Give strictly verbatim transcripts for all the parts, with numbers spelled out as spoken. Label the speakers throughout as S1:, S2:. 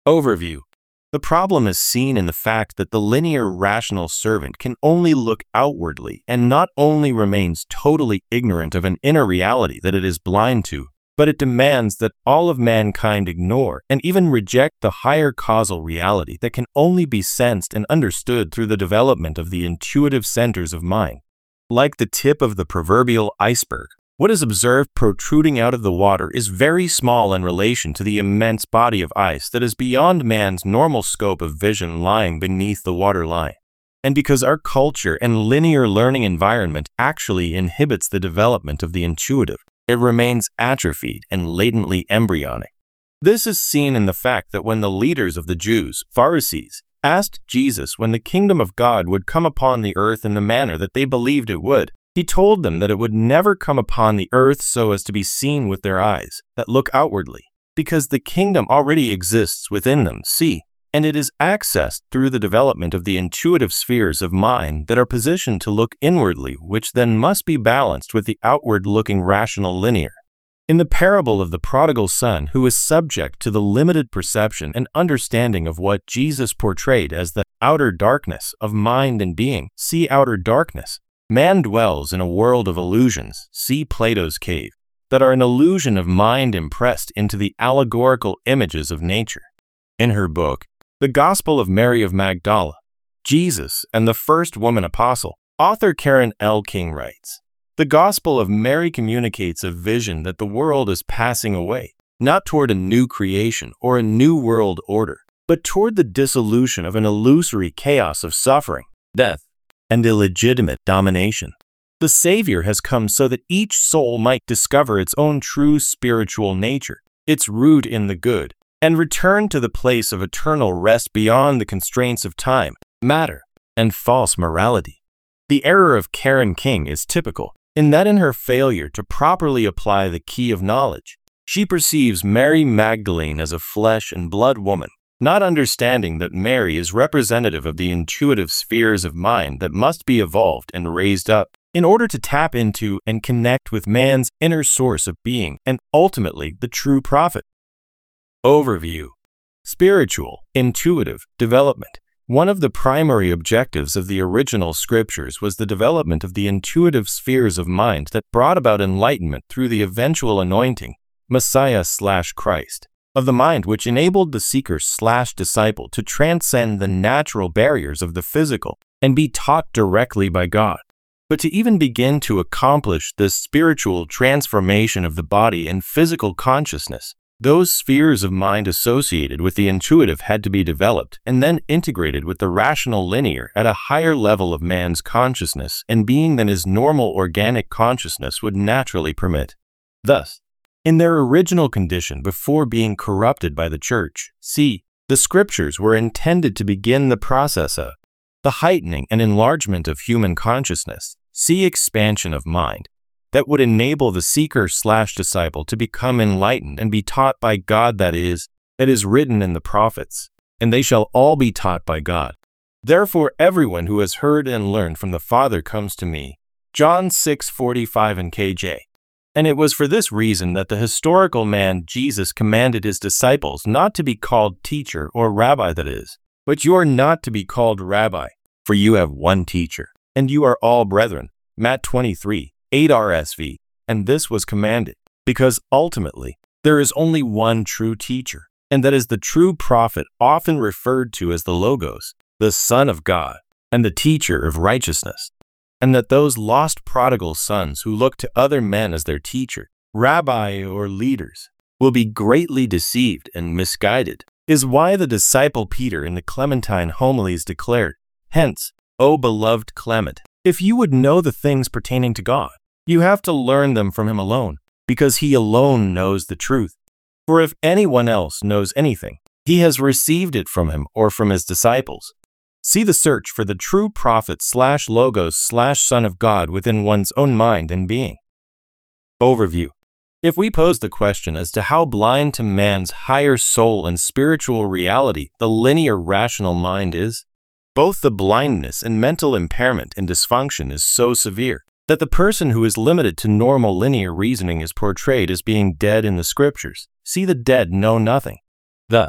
S1: Overview. The problem is seen in the fact that the linear rational servant can only look outwardly and not only remains totally ignorant of an inner reality that it is blind to, but it demands that all of mankind ignore and even reject the higher causal reality that can only be sensed and understood through the development of the intuitive centers of mind. Like the tip of the proverbial iceberg, what is observed protruding out of the water is very small in relation to the immense body of ice that is beyond man's normal scope of vision lying beneath the waterline. And because our culture and linear learning environment actually inhibits the development of the intuitive, it remains atrophied and latently embryonic. This is seen in the fact that when the leaders of the Jews, Pharisees, asked Jesus when the kingdom of God would come upon the earth in the manner that they believed it would, he told them that it would never come upon the earth so as to be seen with their eyes that look outwardly, because the kingdom already exists within them, see, and it is accessed through the development of the intuitive spheres of mind that are positioned to look inwardly, which then must be balanced with the outward-looking rational linear. In the parable of the prodigal son, who is subject to the limited perception and understanding of what Jesus portrayed as the outer darkness of mind and being, see outer darkness, man dwells in a world of illusions, see Plato's cave, that are an illusion of mind impressed into the allegorical images of nature. In her book, The Gospel of Mary of Magdala, Jesus and the First Woman Apostle, author Karen L. King writes, "The Gospel of Mary communicates a vision that the world is passing away, not toward a new creation or a new world order, but toward the dissolution of an illusory chaos of suffering, death, and illegitimate domination. The Savior has come so that each soul might discover its own true spiritual nature, its root in the good, and return to the place of eternal rest beyond the constraints of time, matter, and false morality." The error of Karen King is typical, in that in her failure to properly apply the key of knowledge, she perceives Mary Magdalene as a flesh and blood woman, not understanding that Mary is representative of the intuitive spheres of mind that must be evolved and raised up in order to tap into and connect with man's inner source of being and ultimately the true prophet. Overview. Spiritual, intuitive development. One of the primary objectives of the original scriptures was the development of the intuitive spheres of mind that brought about enlightenment through the eventual anointing, Messiah slash Christ, of the mind, which enabled the seeker slash disciple to transcend the natural barriers of the physical and be taught directly by God. But to even begin to accomplish this spiritual transformation of the body and physical consciousness, those spheres of mind associated with the intuitive had to be developed and then integrated with the rational linear at a higher level of man's consciousness and being than his normal organic consciousness would naturally permit. Thus, in their original condition before being corrupted by the church, see, the scriptures were intended to begin the process of the heightening and enlargement of human consciousness, see expansion of mind, that would enable the seeker slash disciple to become enlightened and be taught by God, that is, that is written in the prophets, and they shall all be taught by God. Therefore everyone who has heard and learned from the Father comes to me. John six forty-five and K J. And it was for this reason that the historical man Jesus commanded his disciples not to be called teacher or rabbi, that is, but you are not to be called rabbi, for you have one teacher, and you are all brethren. Matt twenty-three, eight R S V, and this was commanded, because ultimately there is only one true teacher, and that is the true prophet, often referred to as the Logos, the Son of God, and the teacher of righteousness. And that those lost prodigal sons who look to other men as their teacher, rabbi, or leaders will be greatly deceived and misguided, is why the disciple Peter in the Clementine homilies declared, "Hence, O beloved Clement, if you would know the things pertaining to God, you have to learn them from him alone, because he alone knows the truth. For if anyone else knows anything, he has received it from him or from his disciples." See the search for the true prophet slash logos slash son of God within one's own mind and being. Overview. If we pose the question as to how blind to man's higher soul and spiritual reality the linear rational mind is, both the blindness and mental impairment and dysfunction is so severe that the person who is limited to normal linear reasoning is portrayed as being dead in the scriptures. See, the dead know nothing. Thus,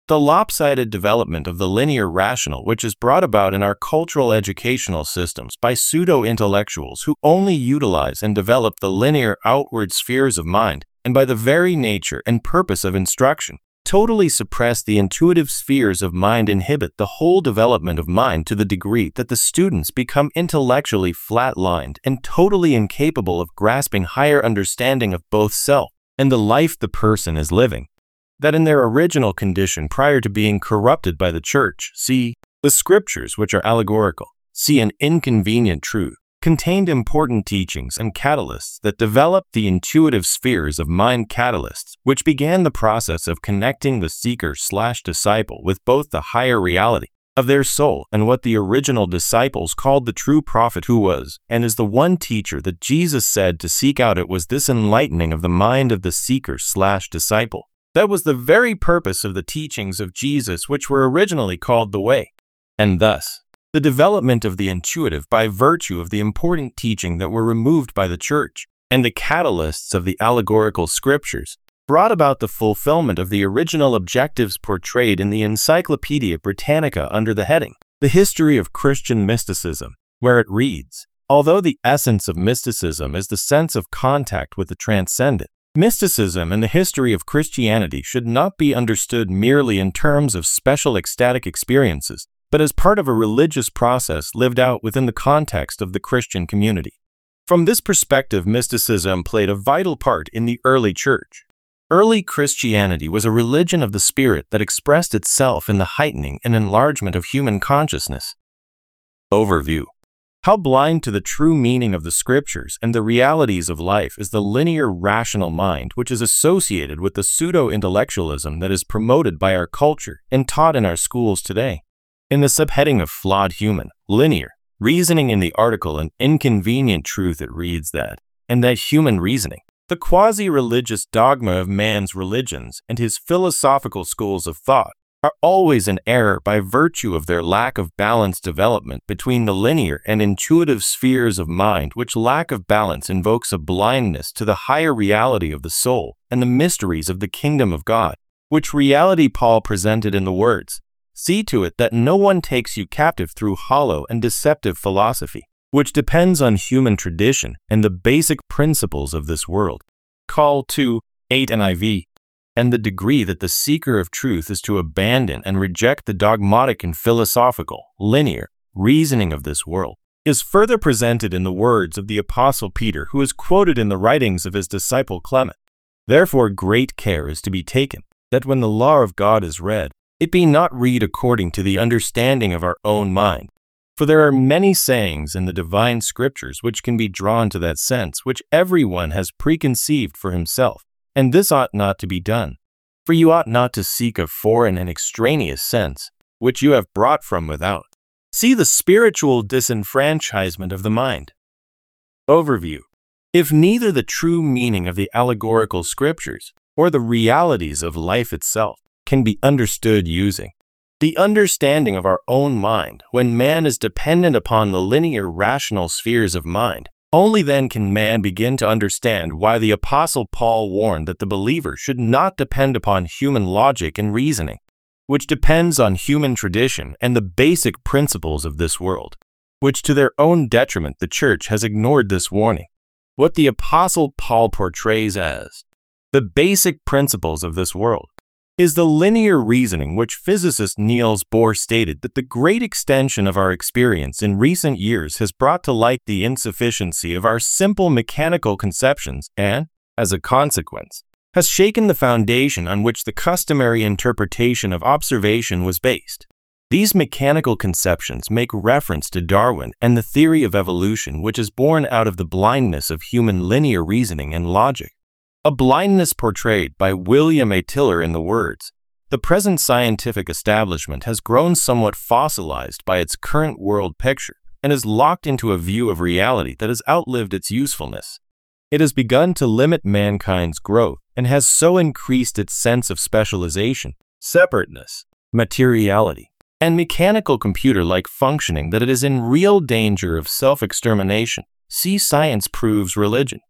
S1: The lopsided development of the linear rational, which is brought about in our cultural educational systems by pseudo-intellectuals who only utilize and develop the linear outward spheres of mind, and by the very nature and purpose of instruction, totally suppress the intuitive spheres of mind, inhibit the whole development of mind to the degree that the students become intellectually flat-lined and totally incapable of grasping higher understanding of both self and the life the person is living. That in their original condition prior to being corrupted by the church, see the scriptures, which are allegorical, see an inconvenient truth, contained important teachings and catalysts that developed the intuitive spheres of mind, catalysts which began the process of connecting the seeker slash disciple with both the higher reality of their soul and what the original disciples called the true prophet, who was and is the one teacher that Jesus said to seek out. It was this enlightening of the mind of the seeker slash disciple that was the very purpose of the teachings of Jesus, which were originally called the way. And thus, the development of the intuitive by virtue of the important teaching that were removed by the church, and the catalysts of the allegorical scriptures, brought about the fulfillment of the original objectives portrayed in the Encyclopedia Britannica under the heading, The History of Christian Mysticism, where it reads, although the essence of mysticism is the sense of contact with the transcendent, mysticism and the history of Christianity should not be understood merely in terms of special ecstatic experiences, but as part of a religious process lived out within the context of the Christian community. From this perspective, mysticism played a vital part in the early church. Early Christianity was a religion of the spirit that expressed itself in the heightening and enlargement of human consciousness. Overview. How blind to the true meaning of the scriptures and the realities of life is the linear rational mind, which is associated with the pseudo-intellectualism that is promoted by our culture and taught in our schools today. In the subheading of flawed human, linear, reasoning in the article An Inconvenient Truth, it reads that, and that human reasoning, the quasi-religious dogma of man's religions and his philosophical schools of thought, are always in error by virtue of their lack of balanced development between the linear and intuitive spheres of mind, which lack of balance invokes a blindness to the higher reality of the soul and the mysteries of the kingdom of God, which reality Paul presented in the words, see to it that no one takes you captive through hollow and deceptive philosophy, which depends on human tradition and the basic principles of this world. Call to eight N I V. And the degree that the seeker of truth is to abandon and reject the dogmatic and philosophical, linear, reasoning of this world, is further presented in the words of the Apostle Peter, who is quoted in the writings of his disciple Clement. Therefore great care is to be taken, that when the law of God is read, it be not read according to the understanding of our own mind. For there are many sayings in the divine scriptures which can be drawn to that sense which everyone has preconceived for himself. And this ought not to be done. For you ought not to seek a foreign and extraneous sense, which you have brought from without. See the spiritual disenfranchisement of the mind. Overview. If neither the true meaning of the allegorical scriptures or the realities of life itself can be understood using the understanding of our own mind, when man is dependent upon the linear rational spheres of mind, only then can man begin to understand why the Apostle Paul warned that the believer should not depend upon human logic and reasoning, which depends on human tradition and the basic principles of this world, which to their own detriment the church has ignored this warning. What the Apostle Paul portrays as the basic principles of this world is the linear reasoning which physicist Niels Bohr stated that the great extension of our experience in recent years has brought to light the insufficiency of our simple mechanical conceptions and, as a consequence, has shaken the foundation on which the customary interpretation of observation was based. These mechanical conceptions make reference to Darwin and the theory of evolution, which is born out of the blindness of human linear reasoning and logic. A blindness portrayed by William A. Tiller in the words, "The present scientific establishment has grown somewhat fossilized by its current world picture and is locked into a view of reality that has outlived its usefulness. It has begun to limit mankind's growth and has so increased its sense of specialization, separateness, materiality, and mechanical computer-like functioning that it is in real danger of self-extermination. See Science Proves Religion."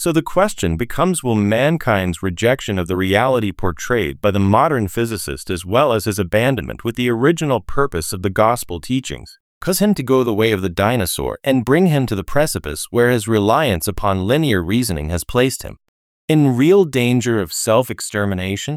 S1: So the question becomes, will mankind's rejection of the reality portrayed by the modern physicist, as well as his abandonment with the original purpose of the gospel teachings, cause him to go the way of the dinosaur and bring him to the precipice where his reliance upon linear reasoning has placed him, in real danger of self-extermination?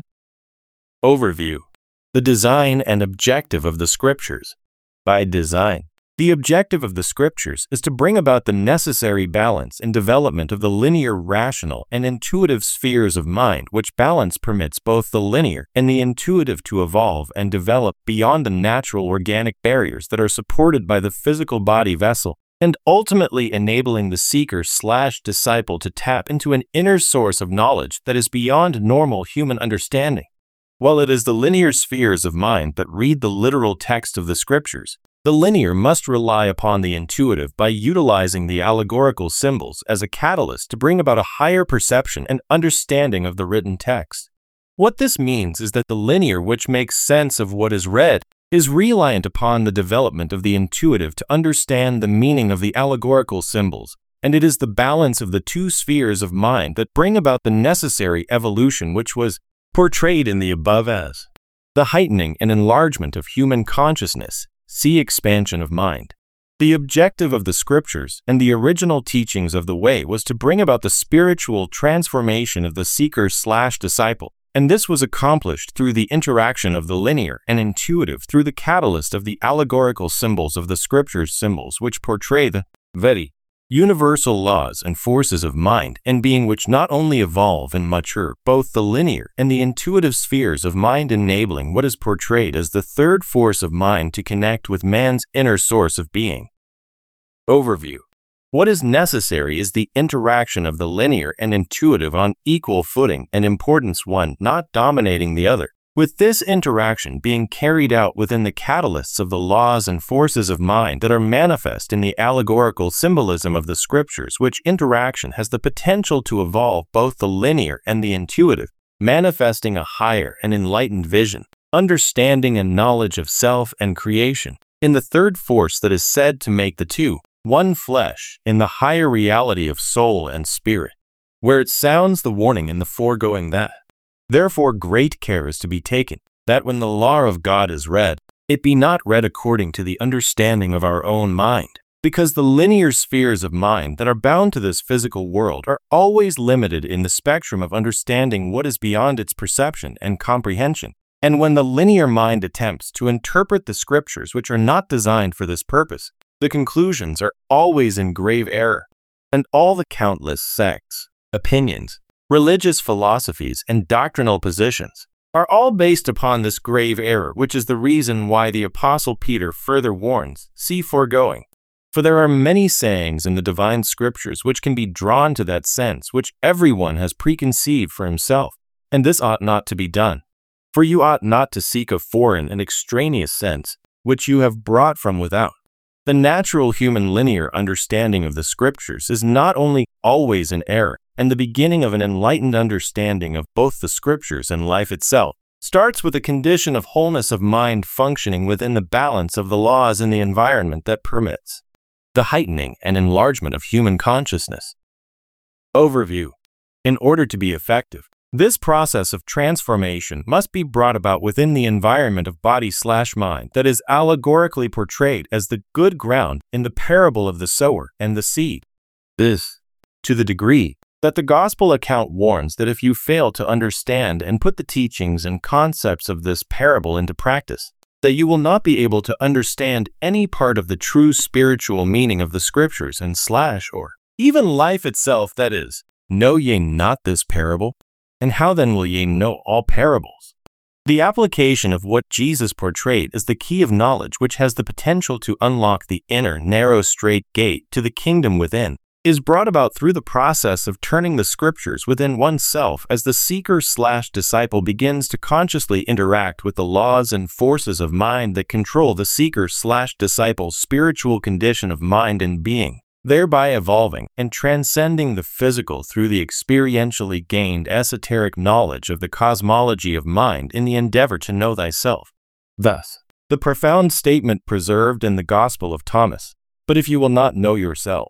S1: Overview. The design and objective of the Scriptures. By design, the objective of the Scriptures is to bring about the necessary balance and development of the linear, rational, and intuitive spheres of mind, which balance permits both the linear and the intuitive to evolve and develop beyond the natural organic barriers that are supported by the physical body vessel, and ultimately enabling the seeker-slash-disciple to tap into an inner source of knowledge that is beyond normal human understanding. While it is the linear spheres of mind that read the literal text of the Scriptures, the linear must rely upon the intuitive by utilizing the allegorical symbols as a catalyst to bring about a higher perception and understanding of the written text. What this means is that the linear, which makes sense of what is read, is reliant upon the development of the intuitive to understand the meaning of the allegorical symbols, and it is the balance of the two spheres of mind that bring about the necessary evolution which was portrayed in the above as the heightening and enlargement of human consciousness. See expansion of mind. The objective of the Scriptures and the original teachings of the Way was to bring about the spiritual transformation of the seeker-slash-disciple, and this was accomplished through the interaction of the linear and intuitive through the catalyst of the allegorical symbols of the Scriptures, symbols which portray the very universal laws and forces of mind and being, which not only evolve and mature both the linear and the intuitive spheres of mind, enabling what is portrayed as the third force of mind to connect with man's inner source of being. Overview. What is necessary is the interaction of the linear and intuitive on equal footing and importance, one not dominating the other, with this interaction being carried out within the catalysts of the laws and forces of mind that are manifest in the allegorical symbolism of the Scriptures, which interaction has the potential to evolve both the linear and the intuitive, manifesting a higher and enlightened vision, understanding and knowledge of self and creation, in the third force that is said to make the two one flesh, in the higher reality of soul and spirit, where it sounds the warning in the foregoing that therefore great care is to be taken, that when the law of God is read, it be not read according to the understanding of our own mind, because the linear spheres of mind that are bound to this physical world are always limited in the spectrum of understanding what is beyond its perception and comprehension, and when the linear mind attempts to interpret the Scriptures which are not designed for this purpose, the conclusions are always in grave error, and all the countless sects, opinions, religious philosophies, and doctrinal positions are all based upon this grave error, which is the reason why the Apostle Peter further warns, see foregoing. For there are many sayings in the divine Scriptures which can be drawn to that sense which everyone has preconceived for himself, and this ought not to be done. For you ought not to seek a foreign and extraneous sense, which you have brought from without. The natural human linear understanding of the Scriptures is not only always in error, and the beginning of an enlightened understanding of both the Scriptures and life itself starts with a condition of wholeness of mind functioning within the balance of the laws in the environment that permits the heightening and enlargement of human consciousness. Overview. In order to be effective, this process of transformation must be brought about within the environment of body-slash-mind that is allegorically portrayed as the good ground in the parable of the sower and the seed. This, to the degree that the gospel account warns that if you fail to understand and put the teachings and concepts of this parable into practice, that you will not be able to understand any part of the true spiritual meaning of the Scriptures and slash or even life itself, that is, know ye not this parable? And how then will ye know all parables? The application of what Jesus portrayed is the key of knowledge which has the potential to unlock the inner, narrow, straight gate to the kingdom within, is brought about through the process of turning the Scriptures within oneself as the seeker-slash-disciple begins to consciously interact with the laws and forces of mind that control the seeker-slash-disciple's spiritual condition of mind and being, thereby evolving and transcending the physical through the experientially gained esoteric knowledge of the cosmology of mind in the endeavor to know thyself. Thus, the profound statement preserved in the Gospel of Thomas, "But if you will not know yourselves,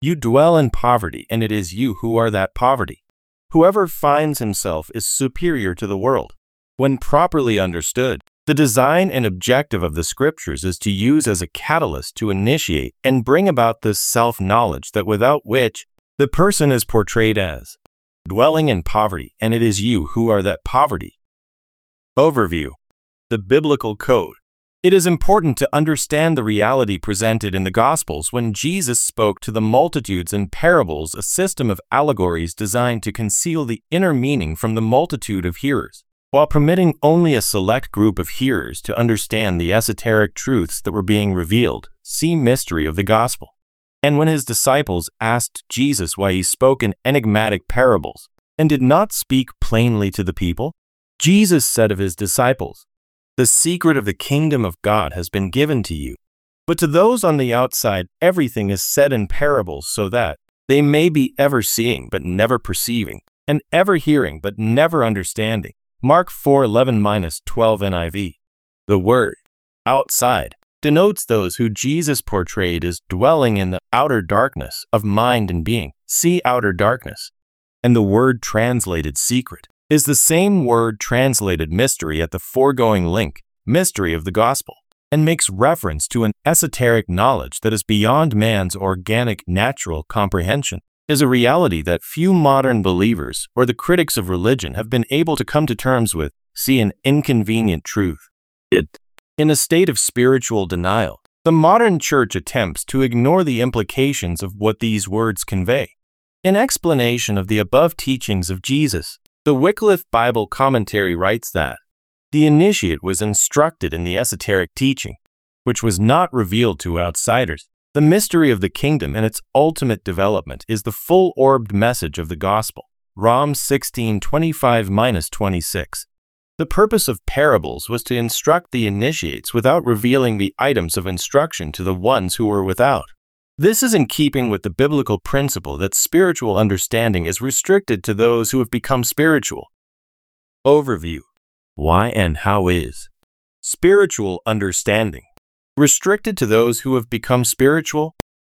S1: You dwell in poverty, and it is you who are that poverty. Whoever finds himself is superior to the world. When properly understood, the design and objective of the scriptures is to use as a catalyst to initiate and bring about this self-knowledge that without which the person is portrayed as dwelling in poverty, and it is you who are that poverty. Overview. The Biblical Code. It is important to understand the reality presented in the Gospels when Jesus spoke to the multitudes in parables, a system of allegories designed to conceal the inner meaning from the multitude of hearers, while permitting only a select group of hearers to understand the esoteric truths that were being revealed. See Mystery of the Gospel. And when his disciples asked Jesus why he spoke in enigmatic parables and did not speak plainly to the people, Jesus said of his disciples, "The secret of the kingdom of God has been given to you, but to those on the outside everything is said in parables so that they may be ever seeing but never perceiving, and ever hearing but never understanding." Mark four eleven to twelve N I V. The word outside denotes those who Jesus portrayed as dwelling in the outer darkness of mind and being. See outer darkness. And the word translated secret is the same word translated mystery at the foregoing link, mystery of the gospel, and makes reference to an esoteric knowledge that is beyond man's organic natural comprehension, is a reality that few modern believers or the critics of religion have been able to come to terms with. See an inconvenient truth. It. In a state of spiritual denial, the modern church attempts to ignore the implications of what these words convey. In explanation of the above teachings of Jesus, the Wycliffe Bible Commentary writes that the initiate was instructed in the esoteric teaching, which was not revealed to outsiders. The mystery of the kingdom and its ultimate development is the full-orbed message of the gospel. Romans sixteen twenty-five to twenty-six. The purpose of parables was to instruct the initiates without revealing the items of instruction to the ones who were without. This is in keeping with the biblical principle that spiritual understanding is restricted to those who have become spiritual. Overview. Why and how is spiritual understanding restricted to those who have become spiritual?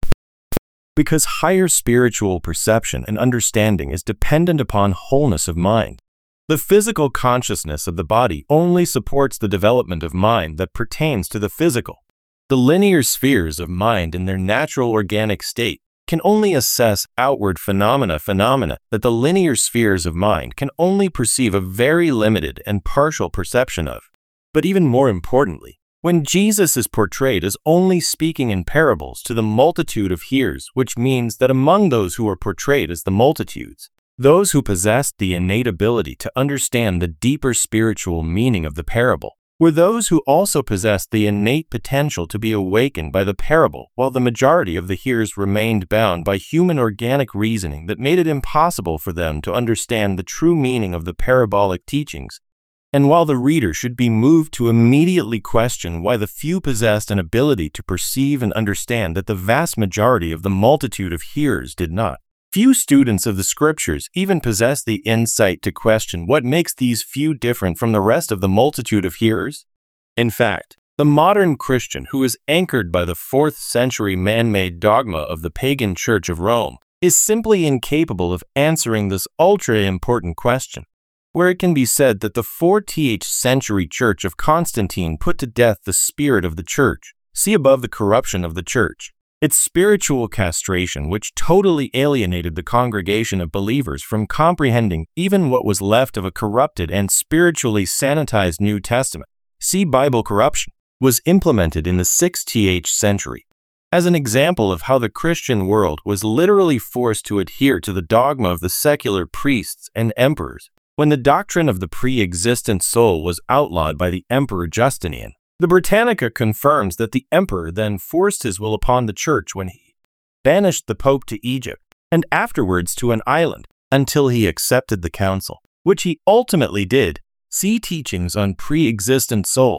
S1: Because higher spiritual perception and understanding is dependent upon wholeness of mind. The physical consciousness of the body only supports the development of mind that pertains to the physical. The linear spheres of mind in their natural organic state can only assess outward phenomena phenomena that the linear spheres of mind can only perceive a very limited and partial perception of. But even more importantly, when Jesus is portrayed as only speaking in parables to the multitude of hearers, which means that among those who are portrayed as the multitudes, those who possessed the innate ability to understand the deeper spiritual meaning of the parable were those who also possessed the innate potential to be awakened by the parable, while the majority of the hearers remained bound by human organic reasoning that made it impossible for them to understand the true meaning of the parabolic teachings. And while the reader should be moved to immediately question why the few possessed an ability to perceive and understand that the vast majority of the multitude of hearers did not. Few students of the scriptures even possess the insight to question what makes these few different from the rest of the multitude of hearers. In fact, the modern Christian who is anchored by the fourth century man-made dogma of the pagan Church of Rome is simply incapable of answering this ultra-important question. Where it can be said that the fourth century Church of Constantine put to death the spirit of the church, see above the corruption of the church. Its spiritual castration, which totally alienated the congregation of believers from comprehending even what was left of a corrupted and spiritually sanitized New Testament, see Bible corruption, was implemented in the sixth century. As an example of how the Christian world was literally forced to adhere to the dogma of the secular priests and emperors, when the doctrine of the pre-existent soul was outlawed by the Emperor Justinian. The Britannica confirms that the emperor then forced his will upon the church when he banished the pope to Egypt and afterwards to an island until he accepted the council, which he ultimately did. See Teachings on Pre-Existent Soul.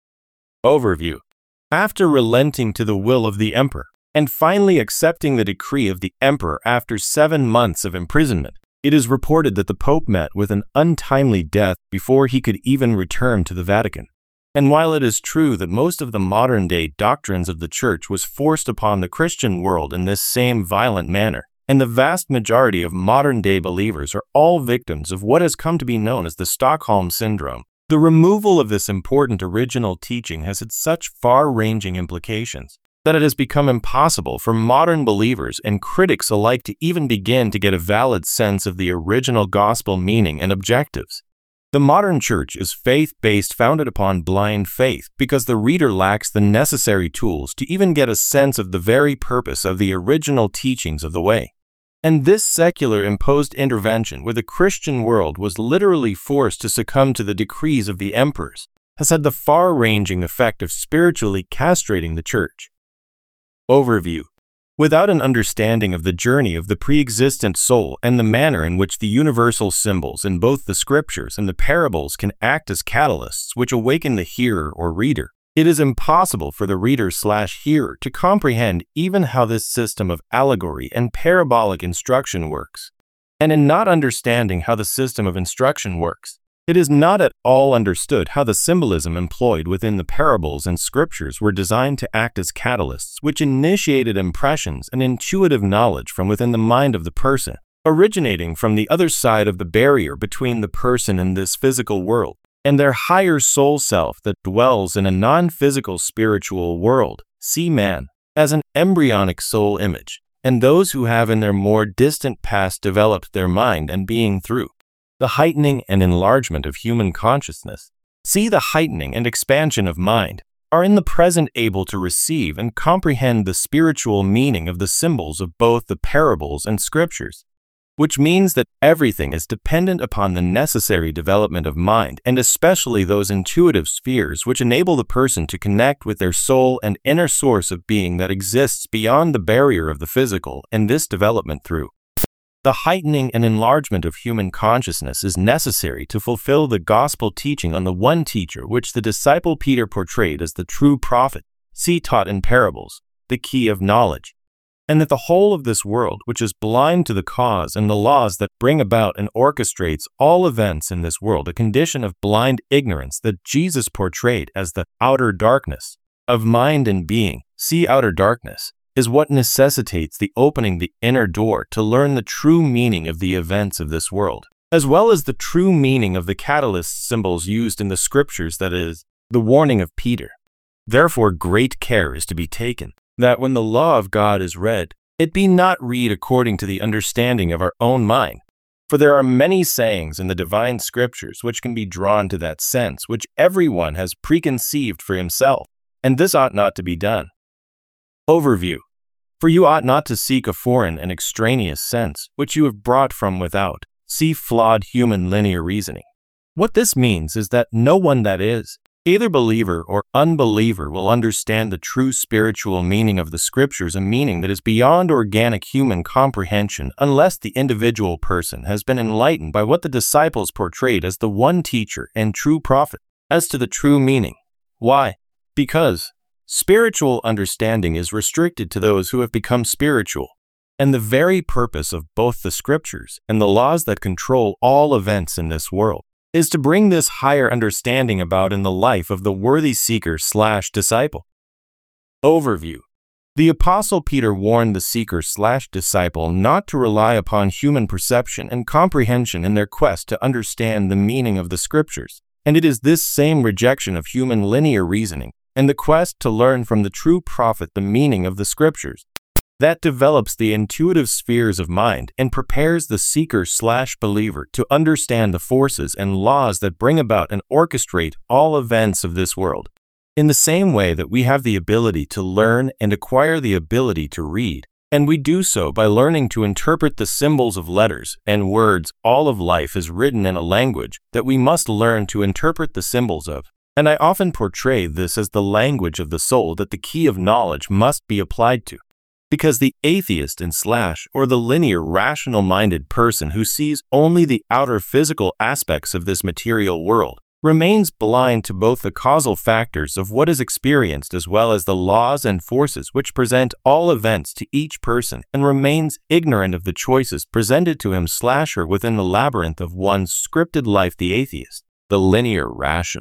S1: Overview. After relenting to the will of the emperor and finally accepting the decree of the emperor after seven months of imprisonment, it is reported that the pope met with an untimely death before he could even return to the Vatican. And while it is true that most of the modern-day doctrines of the Church was forced upon the Christian world in this same violent manner, and the vast majority of modern-day believers are all victims of what has come to be known as the Stockholm Syndrome, the removal of this important original teaching has had such far-ranging implications that it has become impossible for modern believers and critics alike to even begin to get a valid sense of the original gospel meaning and objectives. The modern church is faith-based, founded upon blind faith, because the reader lacks the necessary tools to even get a sense of the very purpose of the original teachings of the way. And this secular imposed intervention, where the Christian world was literally forced to succumb to the decrees of the emperors, has had the far-ranging effect of spiritually castrating the church. Overview. Without an understanding of the journey of the pre-existent soul and the manner in which the universal symbols in both the scriptures and the parables can act as catalysts which awaken the hearer or reader, it is impossible for the reader/hearer to comprehend even how this system of allegory and parabolic instruction works. And in not understanding how the system of instruction works, it is not at all understood how the symbolism employed within the parables and scriptures were designed to act as catalysts which initiated impressions and intuitive knowledge from within the mind of the person, originating from the other side of the barrier between the person and this physical world, and their higher soul self that dwells in a non-physical spiritual world, see man, as an embryonic soul image, and those who have in their more distant past developed their mind and being through the heightening and enlargement of human consciousness, see the heightening and expansion of mind, are in the present able to receive and comprehend the spiritual meaning of the symbols of both the parables and scriptures, which means that everything is dependent upon the necessary development of mind, and especially those intuitive spheres which enable the person to connect with their soul and inner source of being that exists beyond the barrier of the physical, and this development through the heightening and enlargement of human consciousness is necessary to fulfill the gospel teaching on the one teacher which the disciple Peter portrayed as the true prophet, see taught in parables, the key of knowledge, and that the whole of this world, which is blind to the cause and the laws that bring about and orchestrates all events in this world, a condition of blind ignorance that Jesus portrayed as the outer darkness of mind and being, see outer darkness, is what necessitates the opening the inner door to learn the true meaning of the events of this world, as well as the true meaning of the catalyst symbols used in the scriptures, that is, the warning of Peter. Therefore great care is to be taken, that when the law of God is read, it be not read according to the understanding of our own mind. For there are many sayings in the divine scriptures which can be drawn to that sense which everyone has preconceived for himself, and this ought not to be done. Overview. For you ought not to seek a foreign and extraneous sense, which you have brought from without. See flawed human linear reasoning. What this means is that no one, that is, either believer or unbeliever, will understand the true spiritual meaning of the scriptures, a meaning that is beyond organic human comprehension, unless the individual person has been enlightened by what the disciples portrayed as the one teacher and true prophet, as to the true meaning. Why? Because spiritual understanding is restricted to those who have become spiritual, and the very purpose of both the scriptures and the laws that control all events in this world is to bring this higher understanding about in the life of the worthy seeker/disciple. Overview. The Apostle Peter warned the seeker/disciple not to rely upon human perception and comprehension in their quest to understand the meaning of the scriptures, and it is this same rejection of human linear reasoning and the quest to learn from the true prophet the meaning of the scriptures that develops the intuitive spheres of mind and prepares the seeker/believer to understand the forces and laws that bring about and orchestrate all events of this world. In the same way that we have the ability to learn and acquire the ability to read, and we do so by learning to interpret the symbols of letters and words, all of life is written in a language that we must learn to interpret the symbols of. And I often portray this as the language of the soul that the key of knowledge must be applied to. Because the atheist and slash or the linear rational-minded person who sees only the outer physical aspects of this material world remains blind to both the causal factors of what is experienced as well as the laws and forces which present all events to each person, and remains ignorant of the choices presented to him slasher within the labyrinth of one's scripted life. The atheist, the linear rational,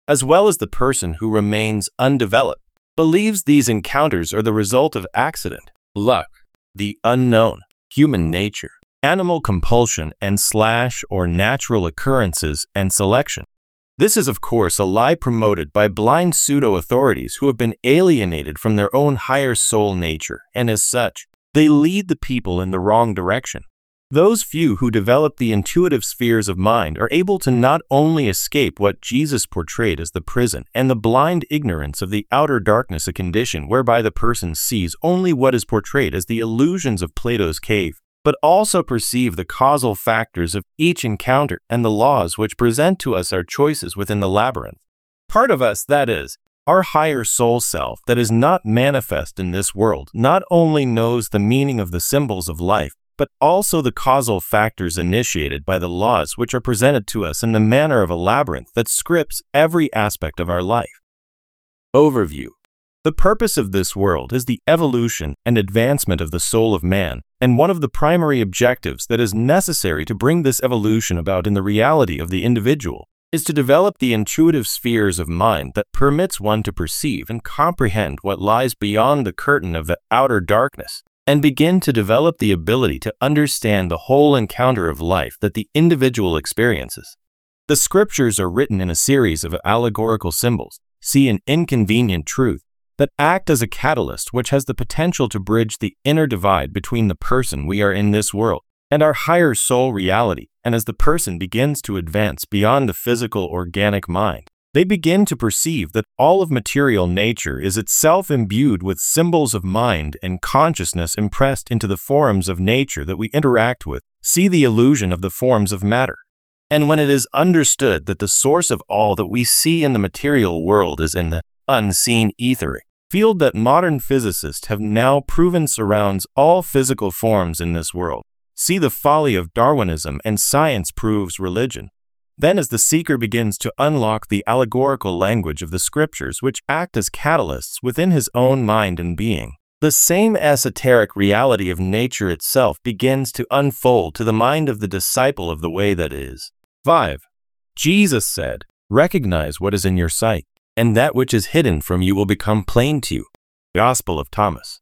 S1: as well as the person who remains undeveloped, believes these encounters are the result of accident, luck, the unknown, human nature, animal compulsion and slash or natural occurrences and selection. This is of course a lie promoted by blind pseudo-authorities who have been alienated from their own higher soul nature, and as such, they lead the people in the wrong direction. Those few who develop the intuitive spheres of mind are able to not only escape what Jesus portrayed as the prison and the blind ignorance of the outer darkness, a condition whereby the person sees only what is portrayed as the illusions of Plato's cave, but also perceive the causal factors of each encounter and the laws which present to us our choices within the labyrinth. Part of us, that is, our higher soul self that is not manifest in this world, not only knows the meaning of the symbols of life, but also the causal factors initiated by the laws which are presented to us in the manner of a labyrinth that scripts every aspect of our life. Overview. The purpose of this world is the evolution and advancement of the soul of man, and one of the primary objectives that is necessary to bring this evolution about in the reality of the individual is to develop the intuitive spheres of mind that permits one to perceive and comprehend what lies beyond the curtain of the outer darkness, and begin to develop the ability to understand the whole encounter of life that the individual experiences. The scriptures are written in a series of allegorical symbols, see an inconvenient truth, that act as a catalyst which has the potential to bridge the inner divide between the person we are in this world and our higher soul reality. And as the person begins to advance beyond the physical organic mind, they begin to perceive that all of material nature is itself imbued with symbols of mind and consciousness impressed into the forms of nature that we interact with. See the illusion of the forms of matter. And when it is understood that the source of all that we see in the material world is in the unseen etheric field that modern physicists have now proven surrounds all physical forms in this world, see the folly of Darwinism and science proves religion. Then as the seeker begins to unlock the allegorical language of the scriptures which act as catalysts within his own mind and being, the same esoteric reality of nature itself begins to unfold to the mind of the disciple of the way that is. five. Jesus said, "Recognize what is in your sight, and that which is hidden from you will become plain to you." Gospel of Thomas.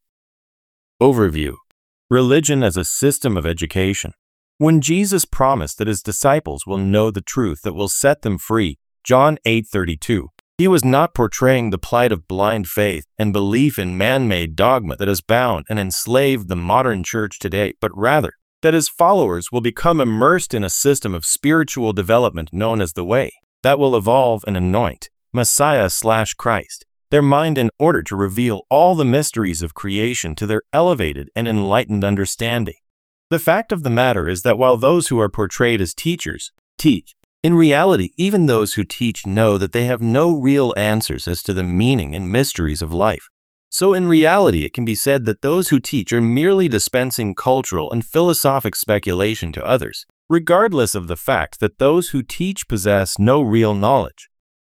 S1: Overview. Religion as a system of education. When Jesus promised that his disciples will know the truth that will set them free, John eight thirty-two, he was not portraying the plight of blind faith and belief in man-made dogma that has bound and enslaved the modern church today, but rather that his followers will become immersed in a system of spiritual development known as the Way, that will evolve and anoint Messiah slash Christ, their mind in order to reveal all the mysteries of creation to their elevated and enlightened understanding. The fact of the matter is that while those who are portrayed as teachers teach, in reality even those who teach know that they have no real answers as to the meaning and mysteries of life. So in reality it can be said that those who teach are merely dispensing cultural and philosophic speculation to others, regardless of the fact that those who teach possess no real knowledge.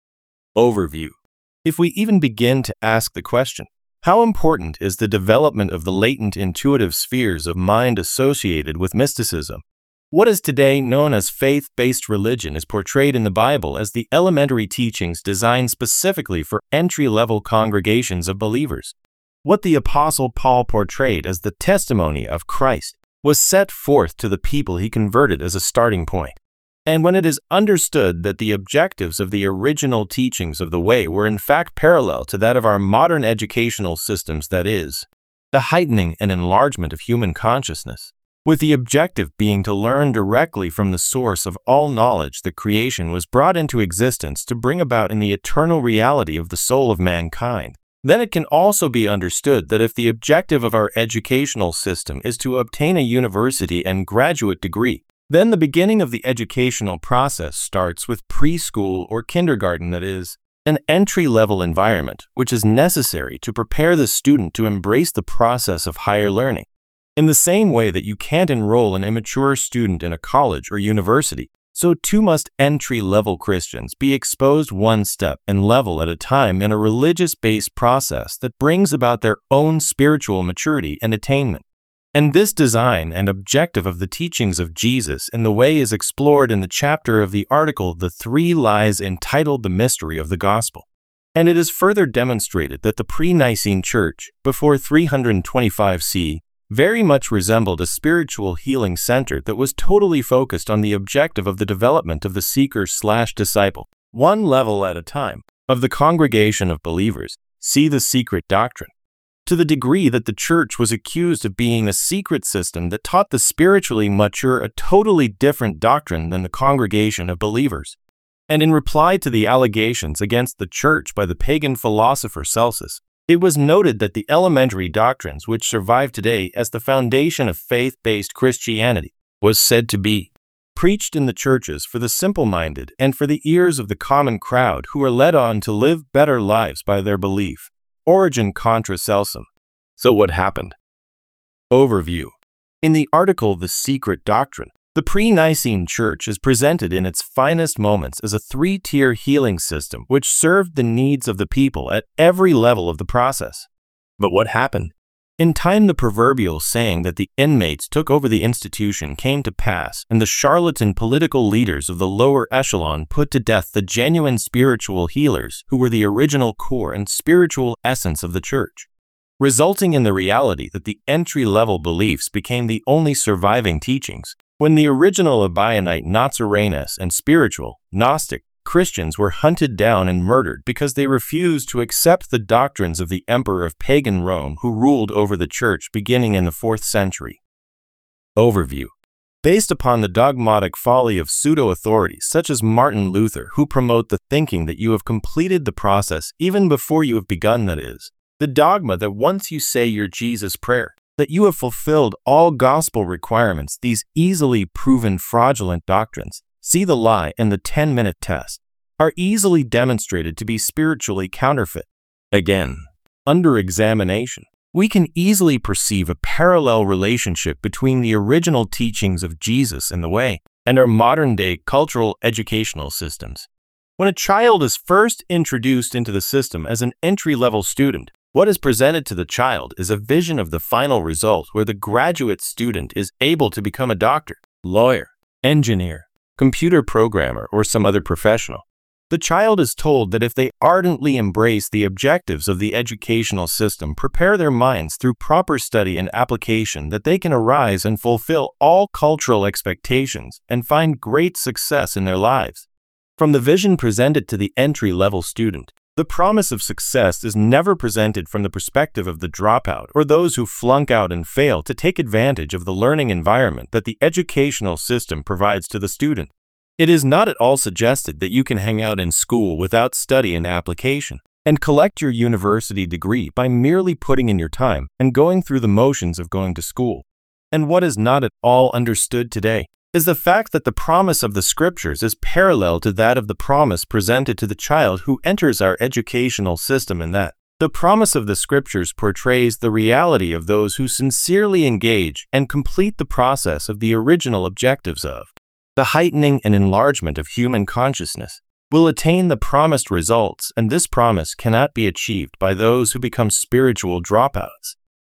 S1: Overview. If we even begin to ask the question, how important is the development of the latent intuitive spheres of mind associated with mysticism? What is today known as faith-based religion is portrayed in the Bible as the elementary teachings designed specifically for entry-level congregations of believers. What the Apostle Paul portrayed as the testimony of Christ was set forth to the people he converted as a starting point. And when it is understood that the objectives of the original teachings of the Way were in fact parallel to that of our modern educational systems, that is, the heightening and enlargement of human consciousness, with the objective being to learn directly from the source of all knowledge that creation was brought into existence to bring about in the eternal reality of the soul of mankind, then it can also be understood that if the objective of our educational system is to obtain a university and graduate degree, then the beginning of the educational process starts with preschool or kindergarten, that is, an entry-level environment which is necessary to prepare the student to embrace the process of higher learning. In the same way that you can't enroll an immature student in a college or university, so too must entry-level Christians be exposed one step and level at a time in a religious-based process that brings about their own spiritual maturity and attainment. And this design and objective of the teachings of Jesus in the way is explored in the chapter of the article The Three Lies entitled The Mystery of the Gospel. And it is further demonstrated that the pre-Nicene Church, before three hundred twenty-five C E, very much resembled a spiritual healing center that was totally focused on the objective of the development of the seeker-slash-disciple, one level at a time, of the congregation of believers. See the secret doctrine. To the degree that the church was accused of being a secret system that taught the spiritually mature a totally different doctrine than the congregation of believers. And in reply to the allegations against the church by the pagan philosopher Celsus, it was noted that the elementary doctrines which survive today as the foundation of faith-based Christianity was said to be preached in the churches for the simple-minded and for the ears of the common crowd who are led on to live better lives by their belief. Origen contra Celsum. So what happened? Overview. In the article The Secret Doctrine, the pre-Nicene Church is presented in its finest moments as a three-tier healing system which served the needs of the people at every level of the process. But what happened? In time, the proverbial saying that the inmates took over the institution came to pass, and the charlatan political leaders of the lower echelon put to death the genuine spiritual healers who were the original core and spiritual essence of the church, resulting in the reality that the entry-level beliefs became the only surviving teachings, when the original Ebionite Nazarenes and spiritual, Gnostic, Christians were hunted down and murdered because they refused to accept the doctrines of the emperor of pagan Rome who ruled over the church beginning in the fourth century. Overview. Based upon the dogmatic folly of pseudo-authorities such as Martin Luther, who promote the thinking that you have completed the process even before you have begun, that is, the dogma that once you say your Jesus prayer, that you have fulfilled all gospel requirements, these easily proven fraudulent doctrines, see the lie and the ten-minute test, are easily demonstrated to be spiritually counterfeit. Again, under examination, we can easily perceive a parallel relationship between the original teachings of Jesus and the way and our modern-day cultural educational systems. When a child is first introduced into the system as an entry-level student, what is presented to the child is a vision of the final result where the graduate student is able to become a doctor, lawyer, engineer, computer programmer, or some other professional. The child is told that if they ardently embrace the objectives of the educational system, prepare their minds through proper study and application, that they can arise and fulfill all cultural expectations and find great success in their lives. From the vision presented to the entry-level student, the promise of success is never presented from the perspective of the dropout or those who flunk out and fail to take advantage of the learning environment that the educational system provides to the student. It is not at all suggested that you can hang out in school without study and application and collect your university degree by merely putting in your time and going through the motions of going to school. And what is not at all understood today is the fact that the promise of the scriptures is parallel to that of the promise presented to the child who enters our educational system, and that the promise of the scriptures portrays the reality of those who sincerely engage and complete the process of the original objectives of the heightening and enlargement of human consciousness, will attain the promised results, and this promise cannot be achieved by those who become spiritual dropouts.